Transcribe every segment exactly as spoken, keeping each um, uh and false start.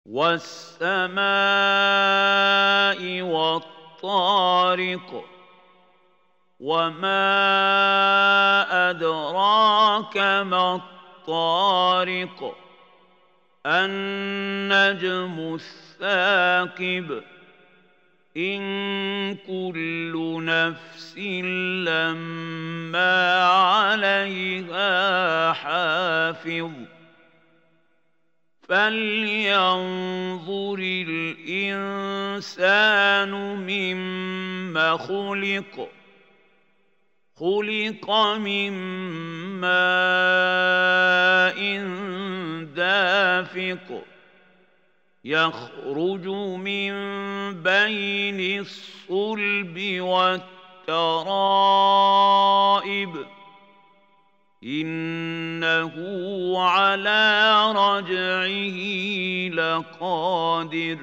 وَالسَّمَاءِ وَالطَّارِقِ وَمَا أَدْرَاكَ مَا الطَّارِقُ النَّجْمُ الثَّاقِبُ إِن كُلُّ نَفْسٍ لَّمَّا عَلَيْهَا حَافِظٌ فَلْيَنظُرِ الْإِنسَانُ مِمَّ خُلِقَ خُلِقَ مِن مَّاءٍ دَافِقٍ يَخْرُجُ مِن بَيْنِ الصُّلْبِ وَالتَّرَائِبِ إِنَّهُ عَلَىٰ رَجْعِهِ لَقَادِرٌ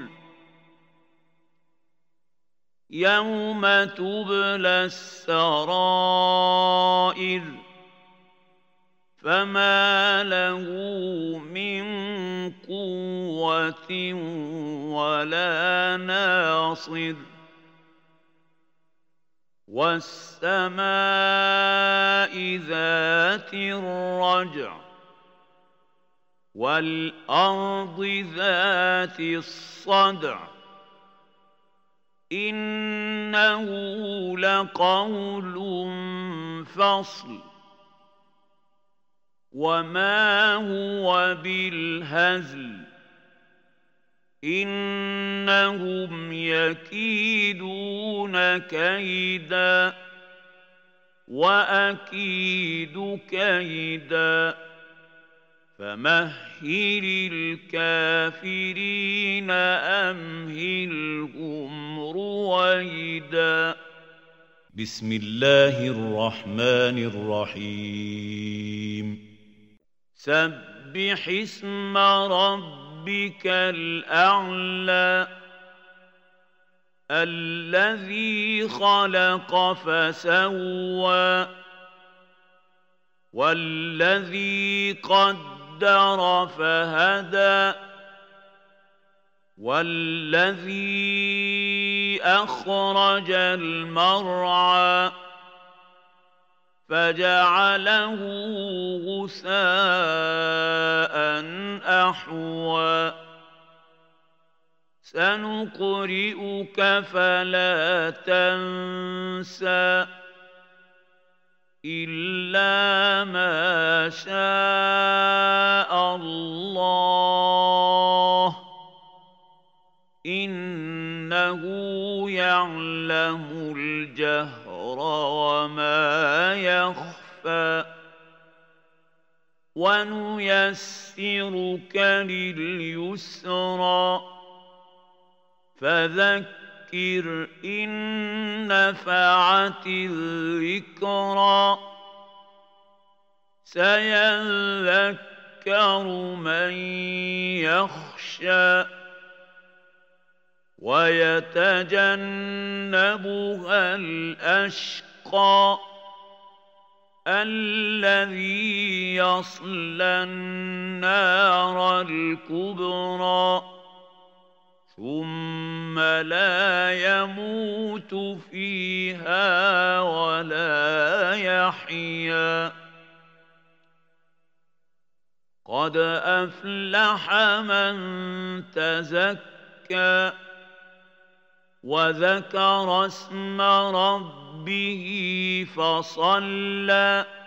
يَوْمَ تُبْلَى السَّرَائِرُ فَمَا لَهُ مِن قُوَّةٍ وَلَا نَاصِرٍ وَالسَّمَاءِ ذَاتِ الرَّجْعِ وَالْأَرْضِ ذَاتِ الصَّدْعِ إِنَّهُ لَقَوْلٌ فَصْلٌ وَمَا هُوَ بِالْهَزْلِ إِنَّهُمْ يَكِيدُونَ كَيْدًا وَأَكِيدُ كَيْدًا فَمَهِّلِ الْكَافِرِينَ أَمْهِلْهُمْ رُوَيْدًا. بسم الله الرحمن الرحيم. سبح اسم ربك الأعلى الذي خلق فسوى والذي قدر فهدى والذي أخرج المرعى فجعله غثاء أحوى سنقرئك فلا تنسى إلا ما شاء الله إنه يعلم الجهر وما يخفى ونيسرك لليسرى فذكر إن نفعت الذكرى سيذكر من يخشى ويتجنبها الأشقى الذي يصلى النار الكبرى ثم لا يموت فيها ولا يحيا قد أفلح من تزكى وذكر اسم ربه فصلى